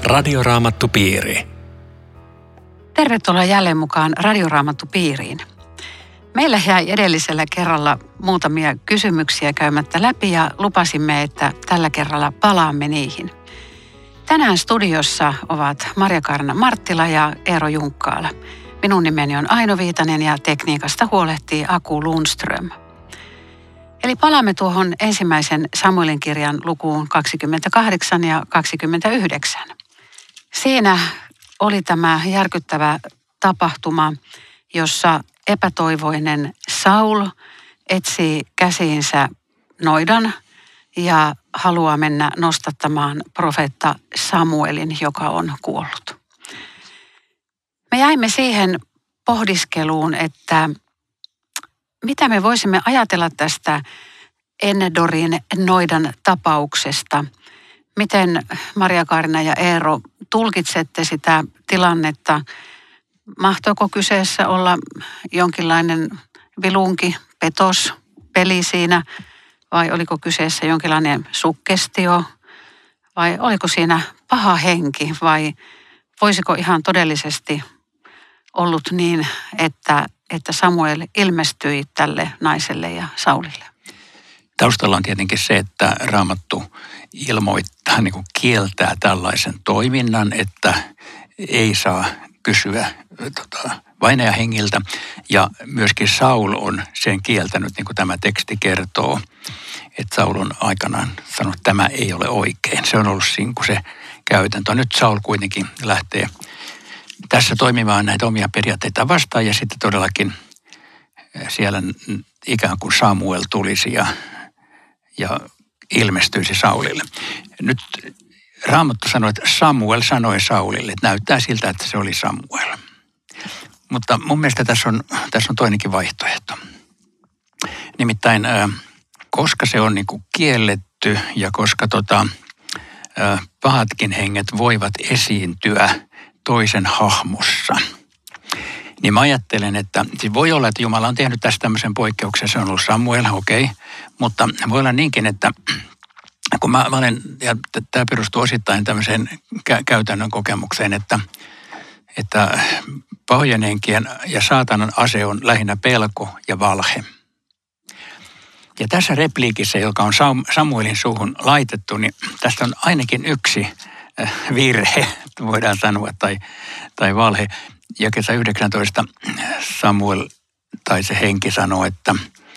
Radioraamattupiiri. Tervetuloa jälleen mukaan Radioraamattupiiriin. Meillä jäi edellisellä kerralla muutamia kysymyksiä käymättä läpi ja lupasimme, että tällä kerralla palaamme niihin. Tänään studiossa ovat Marja-Kaarina Marttila ja Eero Junkkaala. Minun nimeni on Aino Viitanen ja tekniikasta huolehtii Aku Lundström. Eli palaamme tuohon ensimmäisen Samuelin kirjan lukuun 28 ja 29. Siinä oli tämä järkyttävä tapahtuma, jossa epätoivoinen Saul etsii käsiinsä noidan ja haluaa mennä nostattamaan profeetta Samuelin, joka on kuollut. Me jäimme siihen pohdiskeluun, että mitä me voisimme ajatella tästä Ennedorin noidan tapauksesta. Miten Marja-Kaarina ja Eero tulkitsette sitä tilannetta? Mahtoiko kyseessä olla jonkinlainen vilunki, petos, peli siinä? Vai oliko kyseessä jonkinlainen suggestio? Vai oliko siinä paha henki? Vai voisiko ihan todellisesti ollut niin, että Samuel ilmestyi tälle naiselle ja Saulille? Taustalla on tietenkin se, että Raamattu ilmoittaa, niin kuin kieltää tällaisen toiminnan, että ei saa kysyä vainajahengiltä. Ja myöskin Saul on sen kieltänyt, niin kuin tämä teksti kertoo, että Saul on aikanaan sanonut, että tämä ei ole oikein. Se on ollut siinä kuin se käytäntö. Nyt Saul kuitenkin lähtee tässä toimimaan näitä omia periaatteita vastaan ja sitten todellakin siellä ikään kuin Samuel tulisi ja ilmestyisi Saulille. Nyt Raamattu sanoi, että Samuel sanoi Saulille, että näyttää siltä, että se oli Samuel. Mutta mun mielestä tässä on toinenkin vaihtoehto. Nimittäin, koska se on niin kuin kielletty ja koska pahatkin henget voivat esiintyä toisen hahmossa, niin mä ajattelen, että siis voi olla, että Jumala on tehnyt tästä tämmöisen poikkeuksen, se on ollut Samuel, okei, mutta voi olla niinkin, että kun mä olen, ja tämä perustuu osittain tämmöiseen käytännön kokemukseen, että pahojen henkien ja saatanan ase on lähinnä pelko ja valhe. Ja tässä repliikissä, joka on Samuelin suuhun laitettu, niin tästä on ainakin yksi virhe, voidaan sanoa, tai valhe. Jakeessa 19 Samuel tai se henki sanoo, että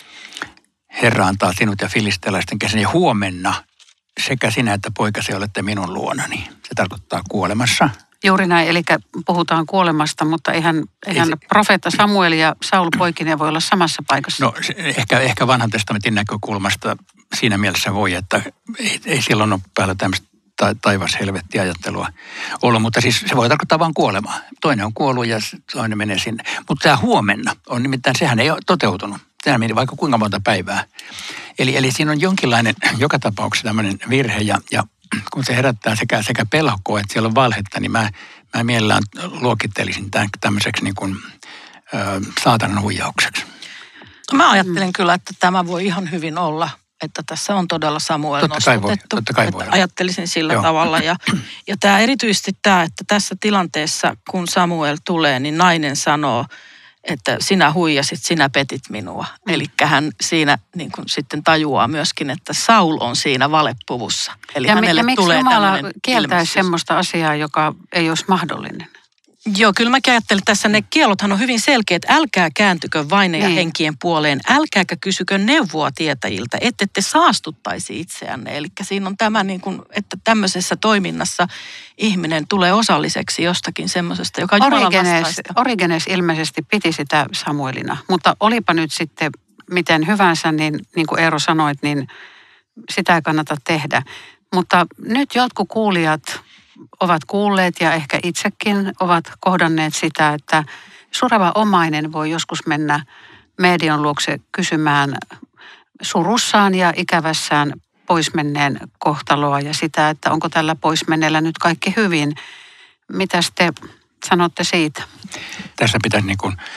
Herra antaa sinut ja filistelaisten käsin ja huomenna sekä sinä että poikasi olette minun luonani. Se tarkoittaa kuolemassa. Juuri näin, eli puhutaan kuolemasta, mutta eihän profeetta Samuel ja Saul poikinen voi olla samassa paikassa. No ehkä vanhan testamentin näkökulmasta siinä mielessä voi, että ei silloin ole päällä tämmöistä taivas-helvetti-ajattelua ollut, mutta siis se voi tarkoittaa vain kuolemaa. Toinen on kuollut ja toinen menee sinne. Mutta tämä huomenna on nimittäin, sehän ei ole toteutunut. Sehän meni vaikka kuinka monta päivää. Eli siinä on jonkinlainen, joka tapauksessa tämmöinen virhe ja kun se herättää sekä pelkoa että siellä on valhetta, niin mä mielellään luokittelisin tämän tämmöiseksi niin kuin saatanan huijaukseksi. Mä ajattelen kyllä, että tämä voi ihan hyvin olla, että tässä on todella Samuel nostatettu. Totta kai voi. Ajattelisin sillä tavalla. Ja tämä erityisesti tämä, että tässä tilanteessa, kun Samuel tulee, niin nainen sanoo, että sinä huijasit, sinä petit minua. Eli hän siinä niin kuin sitten tajuaa myöskin, että Saul on siinä valepuvussa. Eli ja hänelle miksi tulee Jumala kieltäisi semmoista asiaa, joka ei olisi mahdollinen? Joo, kyllä mäkin ajattelin, että tässä ne kiellothan on hyvin selkeät. Älkää kääntykö vainajahenkien puoleen, älkääkä kysykö neuvoa tietäjiltä, ette te saastuttaisi itseänne. Eli siinä on tämä, niin kuin, että tämmöisessä toiminnassa ihminen tulee osalliseksi jostakin semmoisesta, joka on Jumalan vastaista. Origenes ilmeisesti piti sitä Samuelina, mutta olipa nyt sitten miten hyvänsä, niin kuin Eero sanoit, niin sitä ei kannata tehdä. Mutta nyt jotkut kuulijat ovat kuulleet ja ehkä itsekin ovat kohdanneet sitä, että sureva omainen voi joskus mennä median luokse kysymään surussaan ja ikävässään poismenneen kohtaloa ja sitä, että onko tällä poismenneellä nyt kaikki hyvin. Mitäs te sanotte siitä? Tässä pitäisi niin kuin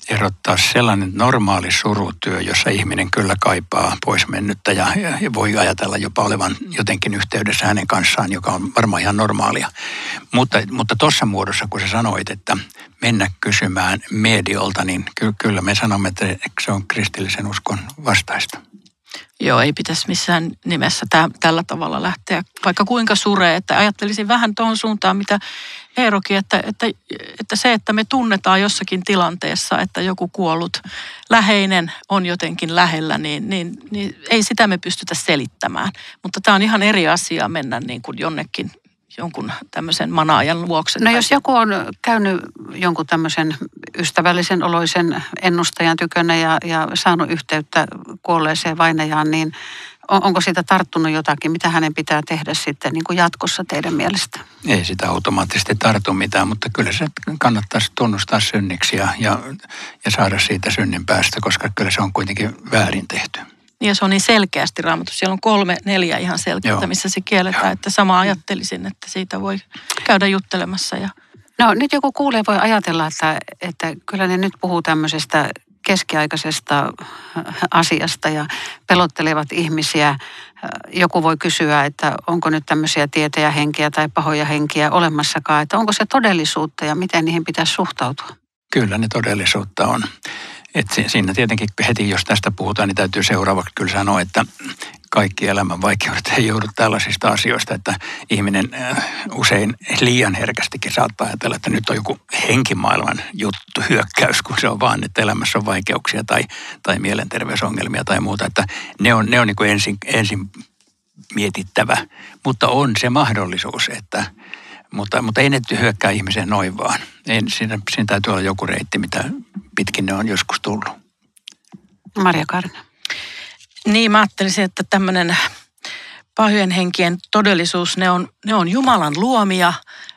erottaa sellainen normaali surutyö, jossa ihminen kyllä kaipaa pois mennyttä ja voi ajatella jopa olevan jotenkin yhteydessä hänen kanssaan, joka on varmaan ihan normaalia. Mutta tuossa muodossa, kun sä sanoit, että mennä kysymään mediolta, niin kyllä me sanomme, että se on kristillisen uskon vastaista. Joo, ei pitäisi missään nimessä tällä tavalla lähteä, vaikka kuinka suree, että ajattelisin vähän tuohon suuntaan, mitä Eerokin, että se, että me tunnetaan jossakin tilanteessa, että joku kuollut läheinen on jotenkin lähellä, niin ei sitä me pystytä selittämään. Mutta tämä on ihan eri asia mennä niin kuin jonnekin jonkun tämmöisen manaajan luokse. No jos joku on käynyt jonkun tämmöisen ystävällisen oloisen ennustajan tykönä ja saanut yhteyttä kuolleeseen vainajaan, niin onko siitä tarttunut jotakin? Mitä hänen pitää tehdä sitten niin kuin jatkossa teidän mielestä? Ei sitä automaattisesti tartu mitään, mutta kyllä se kannattaisi tunnustaa synniksi ja saada siitä synnin päästä, koska kyllä se on kuitenkin väärin tehty. Ja se on niin selkeästi Raamatussa. Siellä on 3-4 ihan selkeää, missä se kielletään, että sama ajattelisin, että siitä voi käydä juttelemassa. No nyt joku kuulee voi ajatella, että kyllä ne nyt puhuu tämmöisestä keskiaikaisesta asiasta ja pelottelevat ihmisiä. Joku voi kysyä, että onko nyt tämmöisiä tietejä henkiä tai pahoja henkiä olemassakaan, että onko se todellisuutta ja miten niihin pitäisi suhtautua? Kyllä ne todellisuutta on. Että siinä tietenkin heti, jos tästä puhutaan, niin täytyy seuraavaksi kyllä sanoa, että kaikki elämän vaikeudet ei joudu tällaisista asioista, että ihminen usein liian herkästikin saattaa ajatella, että nyt on joku henkimaailman juttu, hyökkäys, kun se on vaan, että elämässä on vaikeuksia tai mielenterveysongelmia tai muuta, että ne on niin kuin ensin mietittävä, mutta on se mahdollisuus, että mutta ei ne hyökkää ihmiseen noin vaan. Siinä täytyy olla joku reitti, mitä pitkin ne on joskus tullut. Maria Kaarina. Niin, mä ajattelisin, että tämmöinen pahojen henkien todellisuus, ne on Jumalan luomia,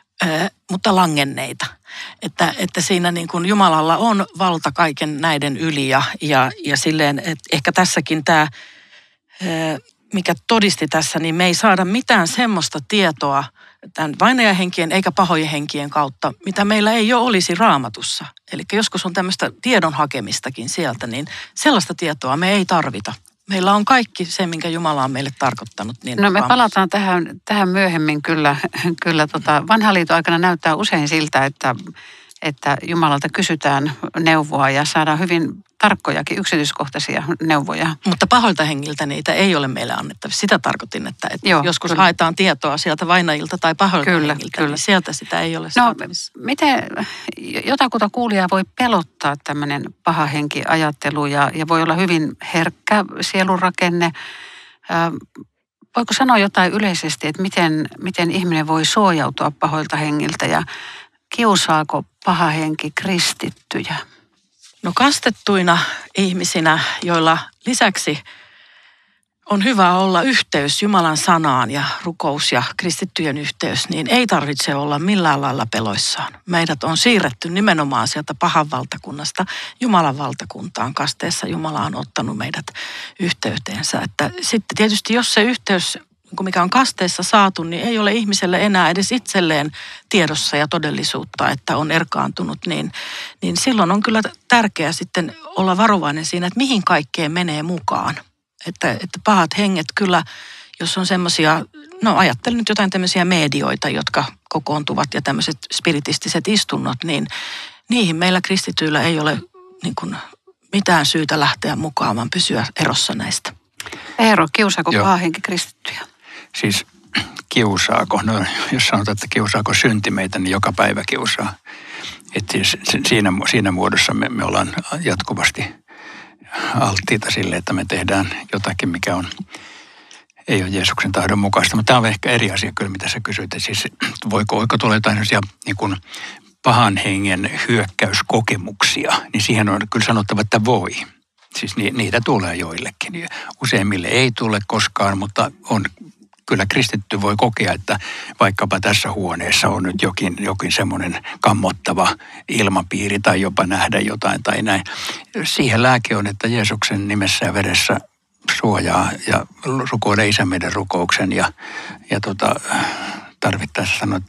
mutta langenneita. Että siinä niin kuin Jumalalla on valta kaiken näiden yli ja silleen, että ehkä tässäkin tämä, mikä todisti tässä, niin me ei saada mitään semmoista tietoa tämän vainajahenkien eikä pahojen henkien kautta, mitä meillä ei jo olisi Raamatussa. Eli joskus on tämmöistä tiedon hakemistakin sieltä, niin sellaista tietoa me ei tarvita. Meillä on kaikki se, minkä Jumala on meille tarkoittanut. Niin no me palataan tähän myöhemmin kyllä vanhan liiton aikana näyttää usein siltä, että Jumalalta kysytään neuvoa ja saadaan hyvin tarkkojakin yksityiskohtaisia neuvoja. Mutta pahoilta hengiltä niitä ei ole meille annettavissa. Sitä tarkoitin, että joo, joskus kyllä haetaan tietoa sieltä vainajilta tai pahoilta hengiltä, niin sieltä sitä ei ole saatavissa. No, miten jotakuta kuulijaa voi pelottaa tämmöinen paha henkiajattelu ja voi olla hyvin herkkä sielunrakenne? Voiko sanoa jotain yleisesti, että miten ihminen voi suojautua pahoilta hengiltä ja kiusaako paha henki kristittyjä? No kastettuina ihmisinä, joilla lisäksi on hyvä olla yhteys Jumalan sanaan ja rukous ja kristittyjen yhteys, niin ei tarvitse olla millään lailla peloissaan. Meidät on siirretty nimenomaan sieltä pahan valtakunnasta Jumalan valtakuntaan. Kasteessa Jumala on ottanut meidät yhteyteensä. Että sitten tietysti jos se yhteys, mikä on kasteessa saatu, niin ei ole ihmiselle enää edes itselleen tiedossa ja todellisuutta, että on erkaantunut, niin silloin on kyllä tärkeää sitten olla varovainen siinä, että mihin kaikkeen menee mukaan. Että pahat henget kyllä, jos on semmoisia, no ajattelen nyt jotain tämmöisiä medioita, jotka kokoontuvat ja tämmöiset spiritistiset istunnot, niin niihin meillä kristityillä ei ole niin kuin mitään syytä lähteä mukaan, vaan pysyä erossa näistä. Eero, kiusaako paha henki kristittyjä? Siis kiusaako? No jos sanotaan, että kiusaako synti meitä, niin joka päivä kiusaa. Että siis siinä muodossa me ollaan jatkuvasti alttiita sille, että me tehdään jotakin, mikä ei ole Jeesuksen tahdon mukaista. Mutta tämä on ehkä eri asia kyllä, mitä sä kysyit. Siis voiko tulla jotain sellaisia niin kuin pahan hengen hyökkäyskokemuksia, niin siihen on kyllä sanottava, että voi. Siis niitä tulee joillekin. Useimmille ei tule koskaan, mutta kyllä kristitty voi kokea, että vaikkapa tässä huoneessa on nyt jokin semmoinen kammottava ilmapiiri tai jopa nähdä jotain tai näin. Siihen lääke on, että Jeesuksen nimessä ja veressä suojaa ja rukoile Isä meidän rukouksen ja tarvittaessa sanoa, että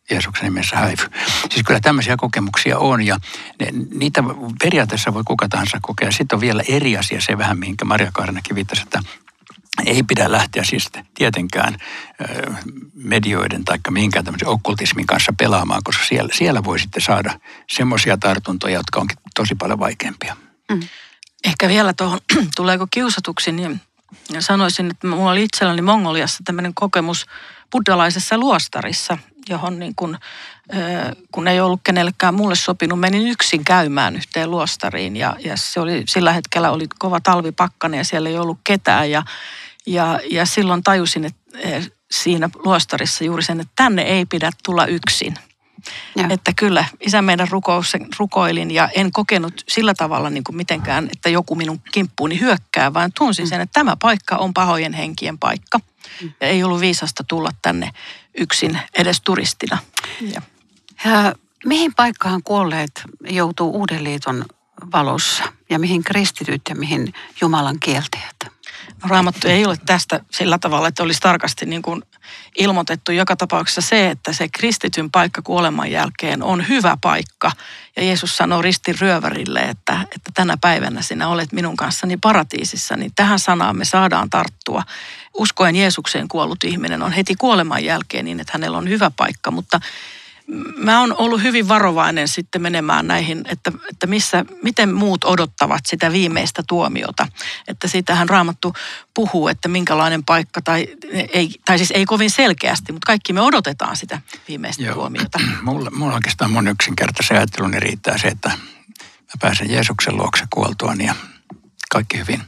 Jeesuksen nimessä häivy. Siis kyllä tämmöisiä kokemuksia on ja niitä periaatteessa voi kuka tahansa kokea. Sitten on vielä eri asia se vähän, minkä Maria Kaarinakin viittasi, että ei pidä lähteä siis tietenkään medioiden tai mihinkään tämmöisen okkultismin kanssa pelaamaan, koska siellä voi sitten saada semmoisia tartuntoja, jotka onkin tosi paljon vaikeampia. Ehkä vielä tuohon, tuleeko kiusatuksi, niin sanoisin, että mulla oli itselläni Mongoliassa tämmöinen kokemus buddhalaisessa luostarissa, johon niin kun ei ollut kenellekään mulle sopinut, menin yksin käymään yhteen luostariin ja se oli, sillä hetkellä oli kova talvipakkanen ja siellä ei ollut ketään ja silloin tajusin, että siinä luostarissa juuri sen, että tänne ei pidä tulla yksin. Ja. Että kyllä, isä meidän rukoilin ja en kokenut sillä tavalla niin kuin mitenkään, että joku minun kimppuuni hyökkää, vaan tunsin sen, että tämä paikka on pahojen henkien paikka. Ja ei ollut viisasta tulla tänne yksin edes turistina. Ja mihin paikkaan kuolleet joutuu Uuden liiton valossa ja mihin kristityt ja mihin Jumalan kieltäjät? Raamattu ei ole tästä sillä tavalla, että olisi tarkasti niin kuin ilmoitettu joka tapauksessa se, että se kristityn paikka kuoleman jälkeen on hyvä paikka. Ja Jeesus sanoo ristin ryövärille, että tänä päivänä sinä olet minun kanssani paratiisissa. Niin tähän sanaan me saadaan tarttua. Uskoen Jeesukseen kuollut ihminen on heti kuoleman jälkeen niin, että hänellä on hyvä paikka, mutta mä oon ollut hyvin varovainen sitten menemään näihin, että miten muut odottavat sitä viimeistä tuomiota. Että siitähän Raamattu puhuu, että minkälainen paikka, tai siis ei kovin selkeästi, mutta kaikki me odotetaan sitä viimeistä tuomiota. Mulla oikeastaan mun yksinkertaisen ajatteluni riittää se, että mä pääsen Jeesuksen luokse kuoltuani ja kaikki hyvin.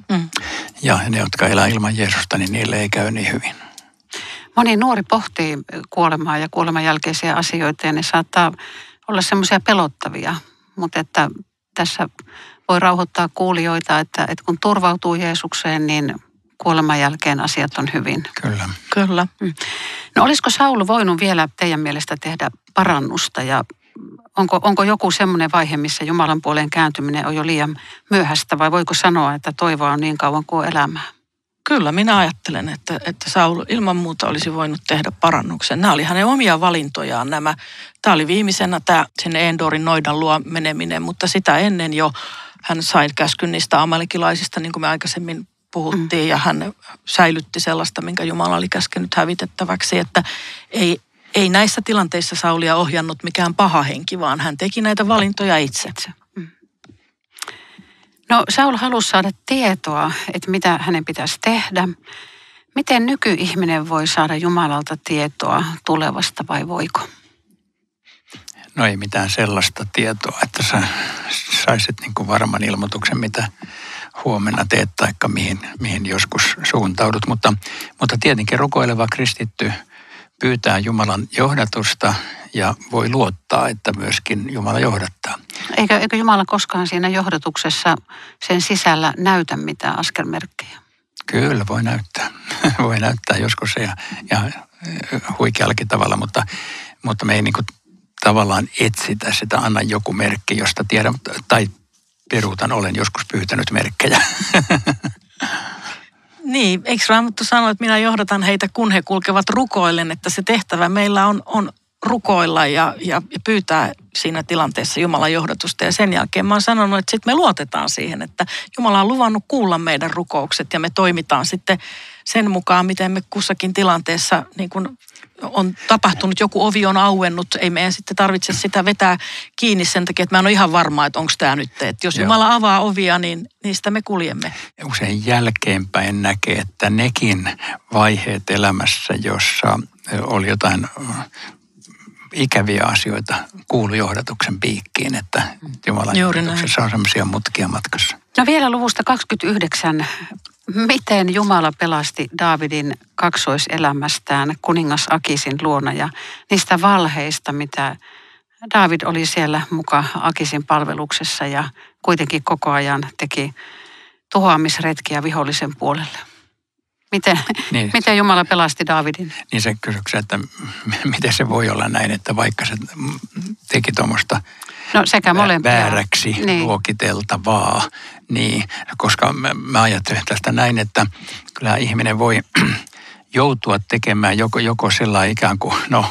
Ja ne, jotka elää ilman Jeesusta, niin niille ei käy niin hyvin. Moni nuori pohtii kuolemaa ja kuoleman jälkeisiä asioita ja ne saattaa olla semmoisia pelottavia, mutta että tässä voi rauhoittaa kuulijoita, että kun turvautuu Jeesukseen, niin kuoleman jälkeen asiat on hyvin. Kyllä. No olisiko Saulu voinut vielä teidän mielestä tehdä parannusta ja onko joku semmoinen vaihe, missä Jumalan puoleen kääntyminen on jo liian myöhäistä vai voiko sanoa, että toivoa on niin kauan kuin elämää? Kyllä, minä ajattelen, että Saul ilman muuta olisi voinut tehdä parannuksen. Nämä oli hänen omia valintojaan nämä. Tämä oli viimeisenä tämä sinne Endorin noidan luo meneminen, mutta sitä ennen jo hän sai käskyn niistä amalekilaisista, niin kuin me aikaisemmin puhuttiin, ja hän säilytti sellaista, minkä Jumala oli käskenyt hävitettäväksi, että ei näissä tilanteissa Saulia ohjannut mikään paha henki, vaan hän teki näitä valintoja itse. No Saul halusi saada tietoa, että mitä hänen pitäisi tehdä. Miten nykyihminen voi saada Jumalalta tietoa tulevasta vai voiko? No ei mitään sellaista tietoa, että sä saisit niin kuin varman ilmoituksen, mitä huomenna teet taikka mihin joskus suuntaudut. Mutta tietenkin rukoileva kristitty pyytää Jumalan johdatusta ja voi luottaa, että myöskin Jumala johdattaa. Eikö Jumala koskaan siinä johdatuksessa sen sisällä näytä mitään askelmerkkejä? Kyllä, voi näyttää. Voi näyttää joskus ja huikeallakin tavalla, mutta me ei niin kuin tavallaan etsitä sitä, anna joku merkki, josta tiedän, tai peruutan, olen joskus pyytänyt merkkejä. Niin, eikö Raamattu sano, että minä johdatan heitä, kun he kulkevat rukoillen, että se tehtävä meillä on rukoilla ja pyytää siinä tilanteessa Jumalan johdatusta. Ja sen jälkeen mä oon sanonut, että sitten me luotetaan siihen, että Jumala on luvannut kuulla meidän rukoukset ja me toimitaan sitten sen mukaan, miten me kussakin tilanteessa niin kun on tapahtunut, joku ovi on auennut, ei meidän sitten tarvitse sitä vetää kiinni sen takia, että mä en ole ihan varma, että onko tämä nyt, että jos Jumala avaa ovia, niin niistä me kuljemme. Usein jälkeenpäin näkee, että nekin vaiheet elämässä, jossa oli jotain ikäviä asioita, kuulu johdatuksen piikkiin, että Jumalan johdatuksessa on sellaisia mutkia matkassa. No vielä luvusta 29. Miten Jumala pelasti Daavidin kaksoiselämästään kuningas Akisin luona ja niistä valheista, mitä Daavid oli siellä mukaan Akisin palveluksessa ja kuitenkin koko ajan teki tuhoamisretkiä vihollisen puolelle. Miten Jumala pelasti Daavidin? Niin se kysymys, että miten se voi olla näin, että vaikka se teki tuommoista vääräksi luokiteltavaa, niin koska mä ajattelen tästä näin, että kyllä ihminen voi joutua tekemään joko sellainen ikään kuin,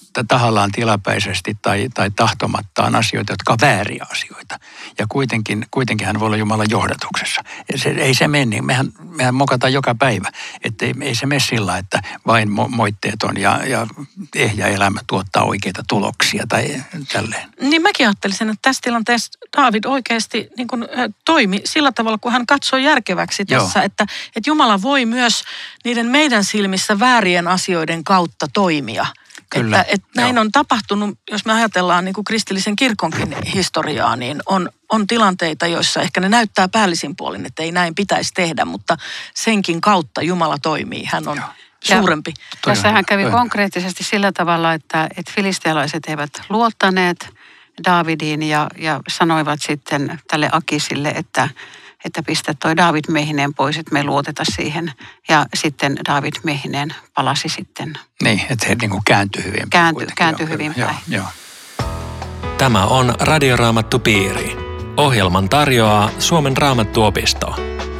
tahallaan tilapäisesti tai tahtomattaan asioita, jotka on vääriä asioita. Ja kuitenkin hän voi olla Jumalan johdatuksessa. Ei se mene niin. Mehän mokataan joka päivä. Että ei se mene sillä, että vain moitteeton ja ehjä elämä tuottaa oikeita tuloksia tai tälleen. Niin mäkin ajattelisin, että tässä tilanteessa Daavid oikeasti niin kuin toimi sillä tavalla, kun hän katsoi järkeväksi tässä, että Jumala voi myös niiden meidän silmissä väärien asioiden kautta toimia. Kyllä, että näin on tapahtunut, jos me ajatellaan niin kuin kristillisen kirkonkin historiaa, niin on tilanteita, joissa ehkä ne näyttää päällisin puolin, että ei näin pitäisi tehdä, mutta senkin kautta Jumala toimii. Hän on suurempi. Tässähän kävi konkreettisesti sillä tavalla, että filistealaiset eivät luottaneet Daavidiin ja sanoivat sitten tälle Akisille, että pistä toi Daavid miehineen pois, että me ei luoteta siihen. Ja sitten Daavid miehineen palasi sitten. Niin, että he niin kuin kääntyi hyvin. Kääntyi hyvin päin. Joo. Tämä on Radioraamattupiiri. Ohjelman tarjoaa Suomen Raamattuopisto.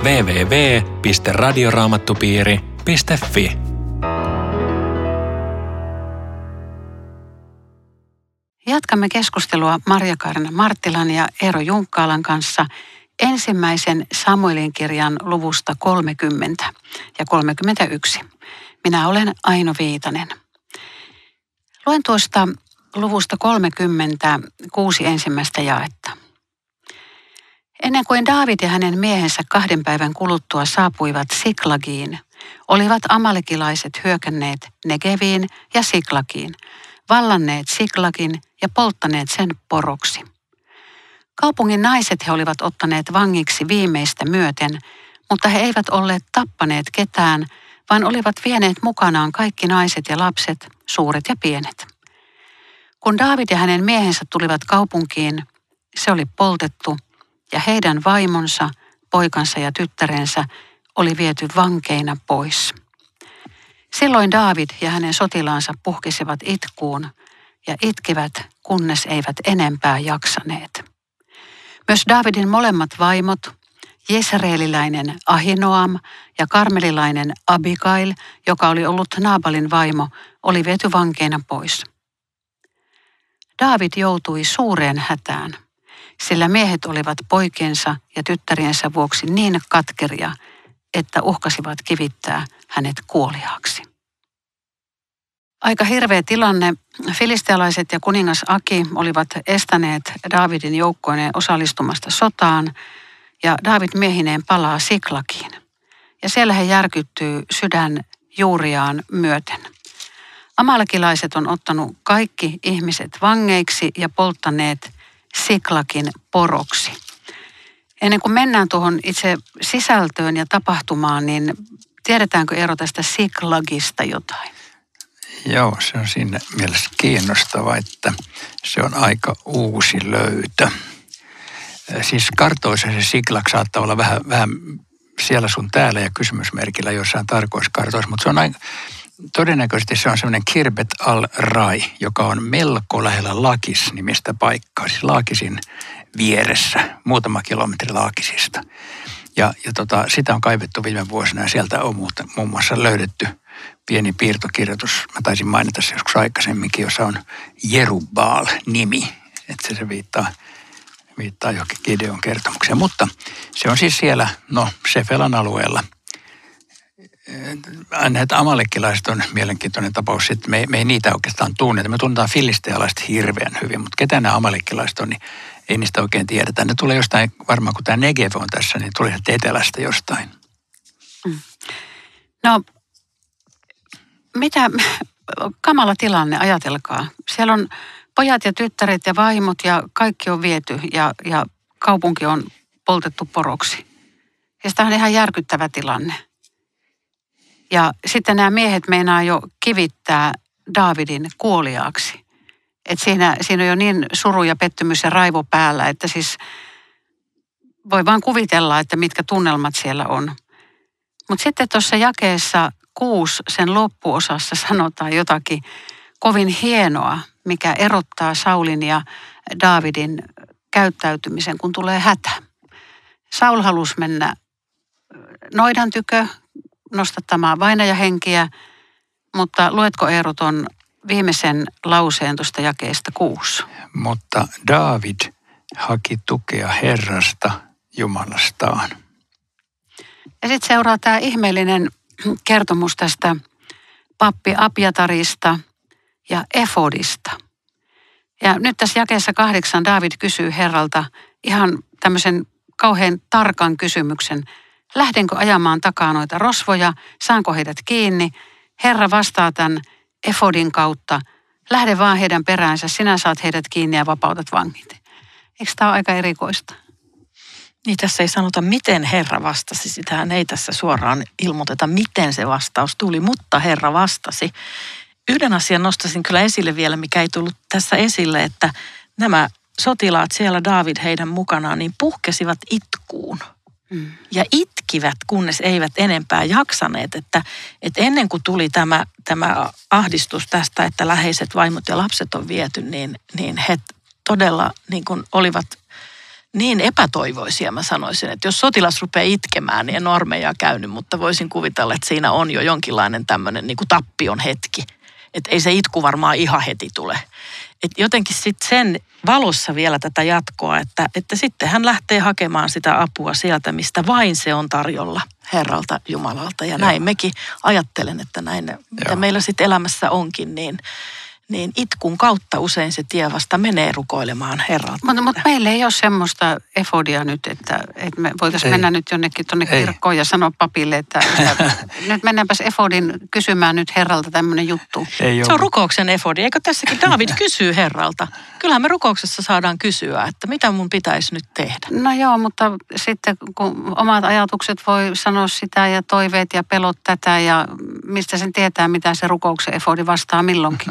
www.radioraamattupiiri.fi. Jatkamme keskustelua Marja-Kaarina Marttilan ja Eero Junkkaalan kanssa ensimmäisen Samuelin kirjan luvusta 30 ja 31. Minä olen Aino Viitanen. Luen tuosta luvusta 30 6 ensimmäistä jaetta. Ennen kuin Daavid ja hänen miehensä 2 päivän kuluttua saapuivat Siklagiin, olivat amalekilaiset hyökänneet Negeviin ja Siklagiin, vallanneet Siklagin ja polttaneet sen poroksi. Kaupungin naiset he olivat ottaneet vangiksi viimeistä myöten, mutta he eivät olleet tappaneet ketään, vaan olivat vieneet mukanaan kaikki naiset ja lapset, suuret ja pienet. Kun Daavid ja hänen miehensä tulivat kaupunkiin, se oli poltettu ja heidän vaimonsa, poikansa ja tyttärensä oli viety vankeina pois. Silloin Daavid ja hänen sotilaansa puhkesivat itkuun ja itkivät, kunnes eivät enempää jaksaneet. Myös Daavidin molemmat vaimot, jesreeliläinen Ahinoam ja karmelilainen Abigail, joka oli ollut Naabalin vaimo, oli viety vankeina pois. Daavid joutui suureen hätään, sillä miehet olivat poikiensa ja tyttäriensä vuoksi niin katkeria, että uhkasivat kivittää hänet kuoliaaksi. Aika hirveä tilanne. Filistealaiset ja kuningas Aki olivat estäneet Daavidin joukkoineen osallistumasta sotaan ja Daavid miehineen palaa Siklagiin. Ja siellä he järkyttyy sydän juuriaan myöten. Amalekilaiset on ottanut kaikki ihmiset vangeiksi ja polttaneet Siklagin poroksi. Ennen kuin mennään tuohon itse sisältöön ja tapahtumaan, niin tiedetäänkö Eero tästä Siklagista jotain? Joo, se on siinä mielessä kiinnostava, että se on aika uusi löytö. Siis kartoissa se Siklag saattaa olla vähän siellä sun täällä ja kysymysmerkillä jossain tarkoissa kartoissa, mutta se on todennäköisesti se on semmoinen Kirbet al-Rai, joka on melko lähellä Lakis-nimistä paikkaa, siis Laakisin vieressä, muutama kilometri Laakisista. Ja sitä on kaivettu viime vuosina ja sieltä on muun muassa löydetty pieni piirtokirjoitus. Mä taisin mainita se joskus aikaisemminkin, jossa on Jerubbaal-nimi, että se viittaa johonkin Gideon kertomukseen. Mutta se on siis siellä, Sefelan alueella. Näitä amalekkilaiset on mielenkiintoinen tapaus, että me ei niitä oikeastaan tunneta. Me tunnetaan filistealaiset hirveän hyvin, mutta ketä nämä amalekkilaiset on, niin ei niistä oikein tiedetä. Ne tulee jostain, varmaan kun tämä Negev on tässä, niin tulee etelästä jostain. No, mitä kamala tilanne, ajatelkaa. Siellä on pojat ja tyttäret ja vaimot ja kaikki on viety ja kaupunki on poltettu poroksi. Ja sitä on ihan järkyttävä tilanne. Ja sitten nämä miehet meinaa jo kivittää Daavidin kuoliaaksi. Että siinä on jo niin suru ja pettymys ja raivo päällä, että siis voi vaan kuvitella, että mitkä tunnelmat siellä on. Mutta sitten tuossa jakeessa 6 sen loppuosassa sanotaan jotakin kovin hienoa, mikä erottaa Saulin ja Daavidin käyttäytymisen, kun tulee hätä. Saul halusi mennä noidan tykö nostattamaan vainajahenkiä, mutta luetko Eero ton viimeisen lauseen tuosta jakeesta 6. Mutta Daavid haki tukea Herrasta Jumalastaan. Ja sitten seuraa tämä ihmeellinen kertomus tästä pappi Abjatarista ja efodista. Ja nyt tässä jakeessa 8 Daavid kysyy Herralta ihan tämmöisen kauhean tarkan kysymyksen. Lähdenkö ajamaan takaa noita rosvoja? Saanko heidät kiinni? Herra vastaa tämän efodin kautta. Lähde vaan heidän peräänsä. Sinä saat heidät kiinni ja vapautat vangit. Eikö tämä ole aika erikoista? Niin tässä ei sanota, miten Herra vastasi. Sitähän ei tässä suoraan ilmoiteta, miten se vastaus tuli, mutta Herra vastasi. Yhden asian nostaisin kyllä esille vielä, mikä ei tullut tässä esille, että nämä sotilaat siellä, Daavid heidän mukanaan, niin puhkesivat itkuun. Ja itkivät, kunnes eivät enempää jaksaneet, että ennen kuin tuli tämä ahdistus tästä, että läheiset vaimot ja lapset on viety, niin he todella niin kuin olivat niin epätoivoisia, mä sanoisin, että jos sotilas rupeaa itkemään, niin en ole armeijaa käynyt, mutta voisin kuvitella, että siinä on jo jonkinlainen tämmöinen niin kuin tappion hetki. Että ei se itku varmaan ihan heti tule. Että jotenkin sitten sen valossa vielä tätä jatkoa, että sitten hän lähtee hakemaan sitä apua sieltä, mistä vain se on tarjolla Herralta Jumalalta. Ja näin mekin ajattelen, että näin mitä meillä sitten elämässä onkin, niin itkun kautta usein se tie vasta menee rukoilemaan Herralta. Mutta meillä ei ole semmoista efodia nyt, että me voitaisiin mennä nyt jonnekin tuonne kirkkoon ja sanoa papille, että nyt mennäänpäs efodin kysymään nyt Herralta tämmöinen juttu. Se on rukouksen efodi. Eikö tässäkin Daavid kysyy Herralta? Kyllähän me rukouksessa saadaan kysyä, että mitä mun pitäisi nyt tehdä. No joo, mutta sitten kun omat ajatukset voi sanoa sitä ja toiveet ja pelot tätä ja mistä sen tietää, mitä se rukouksen efodi vastaa milloinkin.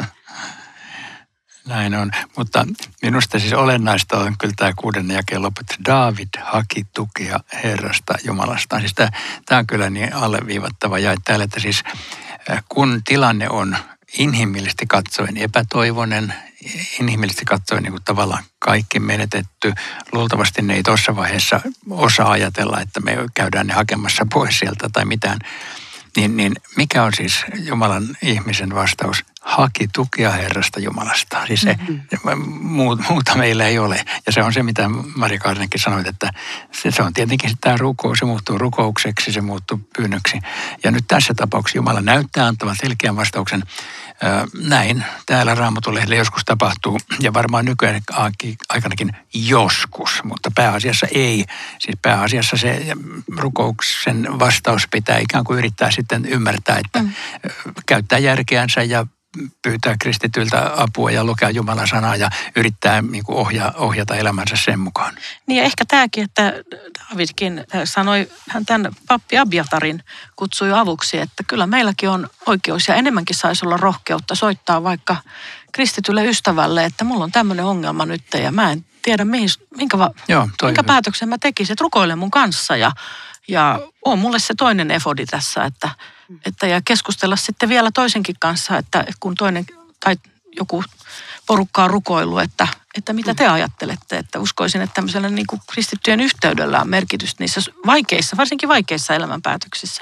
Näin on, mutta minusta siis olennaista on kyllä tämä 6. jakeen loppu, että Daavid haki tukea Herrasta Jumalastaan. Siis tämä on kyllä niin alleviivattava ja täällä, että siis kun tilanne on inhimillisesti katsoen epätoivoinen, inhimillisesti katsoen niin kuin tavallaan kaikki menetetty, luultavasti ne ei tuossa vaiheessa osaa ajatella, että me käydään ne hakemassa pois sieltä tai mitään. Niin mikä on siis Jumalan ihmisen vastaus? Haki tukea Herrasta Jumalasta. Siis muuta meillä ei ole. Ja se on se, mitä Mari Kaarnenkin sanoi, että se on tietenkin tämä rukous. Se muuttuu rukoukseksi, se muuttuu pyynnöksi. Ja nyt tässä tapauksessa Jumala näyttää antavan selkeän vastauksen. Näin täällä Raamattulehdellä joskus tapahtuu, ja varmaan nykyään aikanakin joskus, mutta pääasiassa ei. Siis pääasiassa se rukouksen vastaus pitää ikään kuin yrittää sitten ymmärtää, että käyttää järkeänsä ja pyytää kristityiltä apua ja lukea Jumalan sanaa ja yrittää niin kuin ohjata elämänsä sen mukaan. Niin ja ehkä tämäkin, että Daavidkin sanoi, hän tämän pappi Abjatarin kutsui avuksi, että kyllä meilläkin on oikeus ja enemmänkin saisi olla rohkeutta soittaa vaikka kristitylle ystävälle, että mulla on tämmöinen ongelma nyt ja mä en tiedä minkä päätöksen mä tekisin, että rukoilen mun kanssa ja on mulle se toinen efodi tässä, että ja keskustella sitten vielä toisenkin kanssa, että kun toinen tai joku porukka on rukoillut, että mitä te ajattelette, että uskoisin, että tämmöisellä niin kuin kristittyjen yhteydellä on merkitystä niissä vaikeissa, varsinkin vaikeissa elämänpäätöksissä.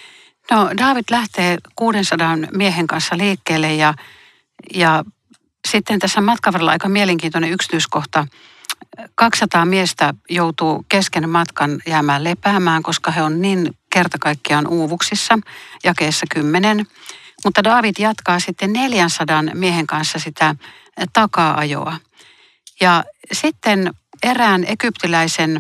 No Daavid lähtee 600 miehen kanssa liikkeelle ja sitten tässä matkan varrella aika mielenkiintoinen yksityiskohta. 200 miestä joutuu kesken matkan jäämään lepäämään, koska he on niin kerta kaikkiaan uuvuksissa, jakeessa 10. Mutta Daavid jatkaa sitten 400 miehen kanssa sitä takaa-ajoa. Ja sitten erään egyptiläisen,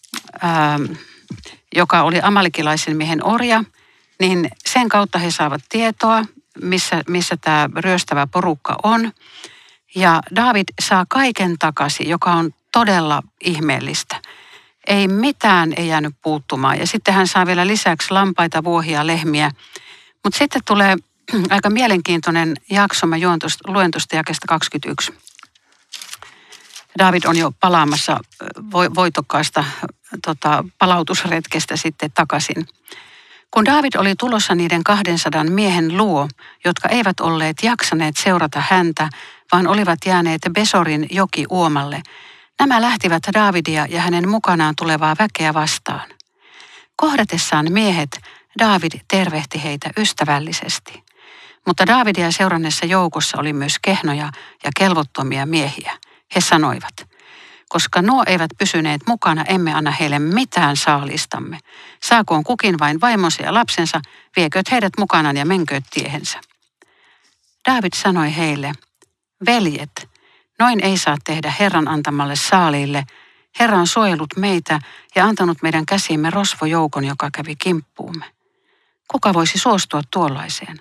joka oli amalekilaisen miehen orja, niin sen kautta he saavat tietoa, missä tämä ryöstävä porukka on. Ja Daavid saa kaiken takaisin, joka on todella ihmeellistä. Ei mitään ei jäänyt puuttumaan. Ja sitten hän saa vielä lisäksi lampaita, vuohia, lehmiä. Mutta sitten tulee aika mielenkiintoinen jakso. Mä luen tuosta jakeesta 21. Daavid on jo palaamassa voitokkaasta palautusretkestä sitten takaisin. Kun Daavid oli tulossa niiden 200 miehen luo, jotka eivät olleet jaksaneet seurata häntä, vaan olivat jääneet Besorin jokiuomalle, nämä lähtivät Daavidia ja hänen mukanaan tulevaa väkeä vastaan. Kohdatessaan miehet, Daavid tervehti heitä ystävällisesti. Mutta Daavidia seuranneessa joukossa oli myös kehnoja ja kelvottomia miehiä. He sanoivat, koska nuo eivät pysyneet mukana, emme anna heille mitään saalistamme. Saakoon kukin vain vaimonsa ja lapsensa, viekööt heidät mukanaan ja menkööt tiehensä. Daavid sanoi heille, veljet, noin ei saa tehdä Herran antamalle saaliille. Herra on suojellut meitä ja antanut meidän käsiimme rosvojoukon, joka kävi kimppuumme. Kuka voisi suostua tuollaiseen?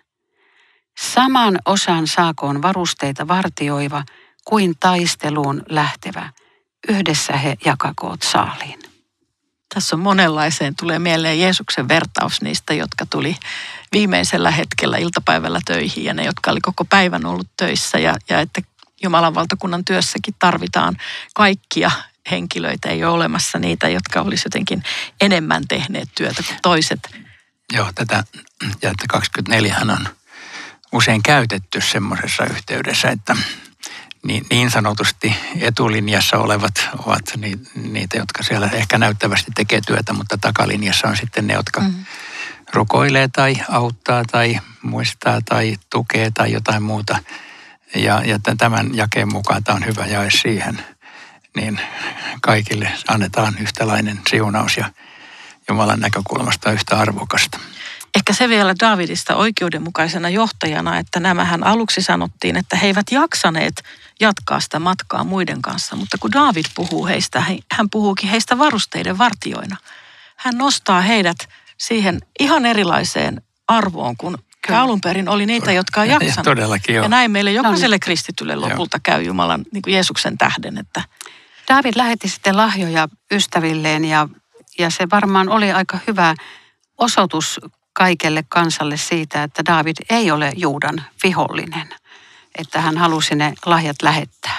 Saman osan saakoon varusteita vartioiva kuin taisteluun lähtevä. Yhdessä he jakakoot saaliin. Tässä on monenlaiseen. Tulee mieleen Jeesuksen vertaus niistä, jotka tuli viimeisellä hetkellä iltapäivällä töihin ja ne, jotka oli koko päivän ollut töissä ja että Jumalan valtakunnan työssäkin tarvitaan kaikkia henkilöitä. Ei ole olemassa niitä, jotka olisi jotenkin enemmän tehneet työtä kuin toiset. Joo, tätä ja että 24 on usein käytetty semmoisessa yhteydessä, että niin sanotusti etulinjassa olevat ovat niitä, jotka siellä ehkä näyttävästi tekee työtä, mutta takalinjassa on sitten ne, jotka rukoilee tai auttaa tai muistaa tai tukee tai jotain muuta. Ja tämän jakeen mukaan tämä on hyvä jae siihen, niin kaikille annetaan yhtälainen siunaus ja Jumalan näkökulmasta yhtä arvokasta. Ehkä se vielä Daavidista oikeudenmukaisena johtajana, että nämähän aluksi sanottiin, että he eivät jaksaneet jatkaa sitä matkaa muiden kanssa. Mutta kun Daavid puhuu heistä, hän puhuukin heistä varusteiden vartioina. Hän nostaa heidät siihen ihan erilaiseen arvoon, kun alun perin oli niitä, jotka on jaksanut. Todellakin joo. Ja näin meille jokaiselle kristitylle lopulta käy Jumalan niin kuin Jeesuksen tähden. Että Daavid lähetti sitten lahjoja ystävilleen ja se varmaan oli aika hyvä osoitus kaikelle kansalle siitä, että Daavid ei ole Juudan vihollinen, että hän halusi ne lahjat lähettää.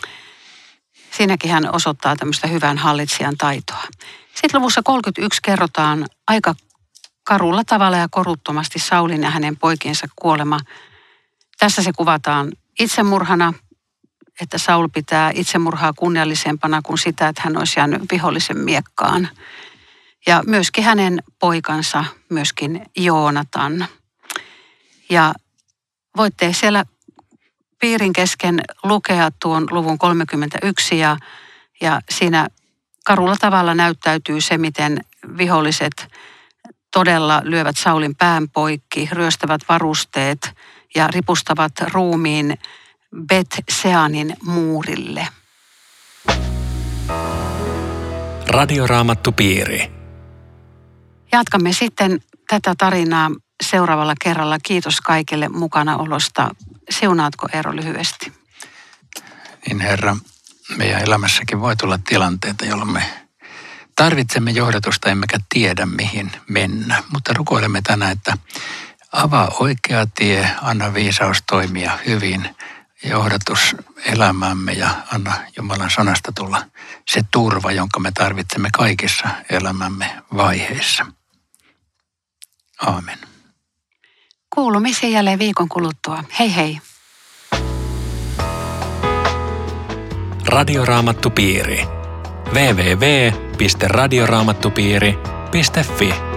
Siinäkin hän osoittaa tämmöistä hyvän hallitsijan taitoa. Sitten luvussa 31 kerrotaan aika karulla tavalla ja koruttomasti Saulin ja hänen poikiensa kuolema. Tässä se kuvataan itsemurhana, että Saul pitää itsemurhaa kunniallisempana kuin sitä, että hän olisi jäänyt vihollisen miekkaan. Ja myöskin hänen poikansa, myöskin Joonatan. Ja voitte siellä piirin kesken lukea tuon luvun 31 ja siinä karulla tavalla näyttäytyy se, miten viholliset todella lyövät Saulin pään poikki, ryöstävät varusteet ja ripustavat ruumiin Bet-Seanin muurille. Radioraamattupiiri. Jatkamme sitten tätä tarinaa seuraavalla kerralla. Kiitos kaikille mukanaolosta. Siunaatko Eero lyhyesti? Niin Herra, meidän elämässäkin voi tulla tilanteita, jolloin me tarvitsemme johdatusta emmekä tiedä mihin mennä. Mutta rukoilemme tänään, että avaa oikea tie, anna viisaus toimia hyvin, johdatus elämäämme ja anna Jumalan sanasta tulla se turva, jonka me tarvitsemme kaikissa elämämme vaiheissa. Aamen. Kuulumisiin jälleen viikon kuluttua. Hei hei. Radioraamattupiiri. www.radioraamattupiiri.fi